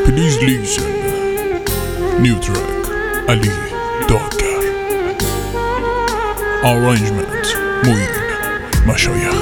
Please listen. New track Ali Dagar. Arrangement Muin Mashayikh.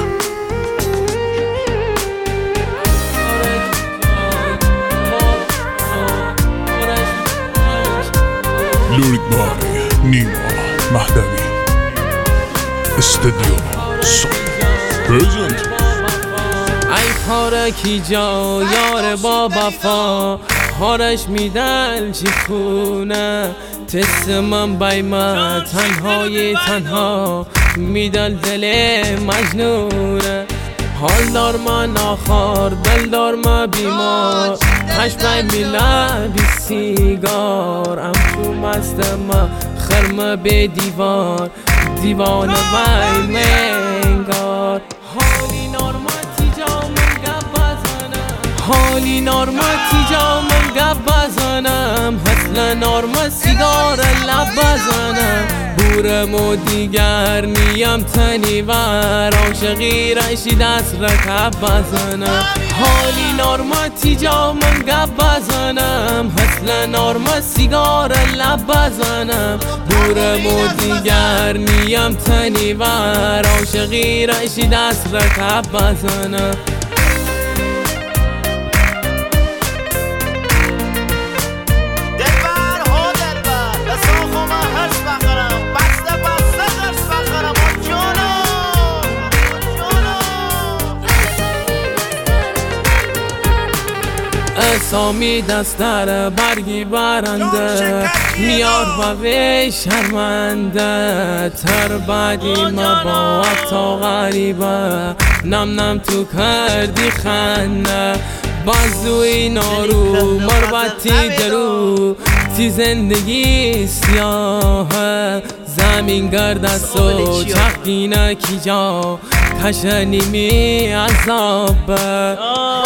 Lyric by Nima Mahdavi. Studio Sound Present. ای خارکی جا یار با وفا خارش میدل چی خونه تست من بای ما تنهای تنها میدل دل مجنونه حال دار ما ناخار دل دار ما بیمار هش بای میلا بی سیگار ام تو مست ما خرم به دیوار دیوانه بای منگار حالی نارماتی جا من گب بزنم حالی نارماتی جا من گب بزنم حسل نارما سیگار لب بزنم بورم و دیگر نیم تنیور عاشقی رشی دست رکب بزنم حالی نارماتی جا من گب بزنم حسل نارما سیگار لب بزنم بورم و دیگر نیم تنیور عاشقی رشی دست رکب بزنم اسامی دست در برگی برنده میار و وی شرمنده تر بعدی ما با تا غریبه نم نم تو کردی خنده بازوی نارو مربطی درو تی زندگی سیاهه زمین گرد است و چخگینه کی جا کشنیمی عذابه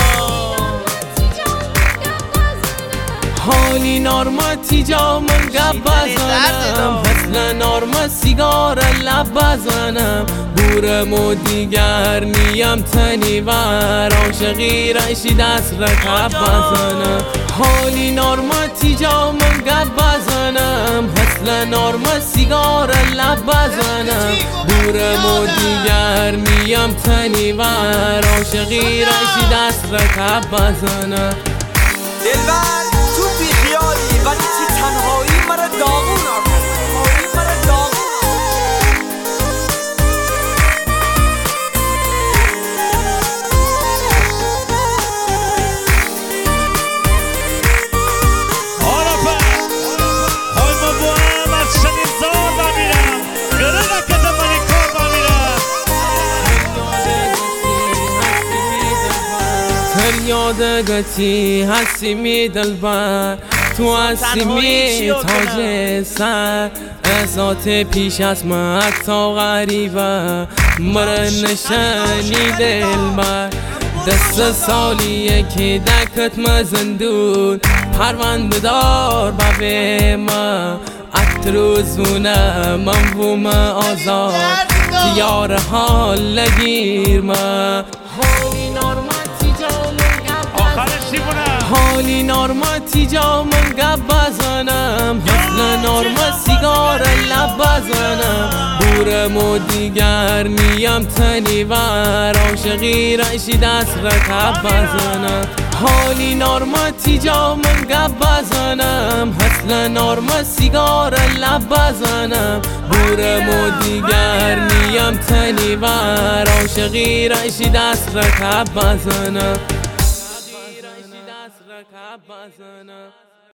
حالی نارماتی جا من گب بزنم حسل نارما سیگار لب بزنم بورم و دیگر نیم تنیور عاشقی رشی دست رکب بزنم حالی نارماتی جا من گب بزنم حسل نارما سیگار لب بزنم بورم و دیگر نیم تنیور عاشقی رشی دست رکب بزنم دلبر تو بیخیالی ولی چی تنهایی مرا داغون آکد تنهایی مرا داغون یادگتی هستی می دلبر تو هستی می تاج سر ازات پیش از من تا غریبه مره نشنی دلبر دست سالیه که دکت مزندون پرونده دار ببه ما اتروزونه من بوم آزاد دیار حال لگیر ما حالی نارماتی حالی نارماتی جا من گب بزنم حسل نارما سیگار لب بزنم بورم و دیگر نیم تنیور عاشقی رشی دست رکب بزنم حالی نارماتی جا من گب بزنم حسل نارما سیگار لب بزنم بورم و دیگر نیم تنیور عاشقی رشی دست رکب بزنم رکب بزنم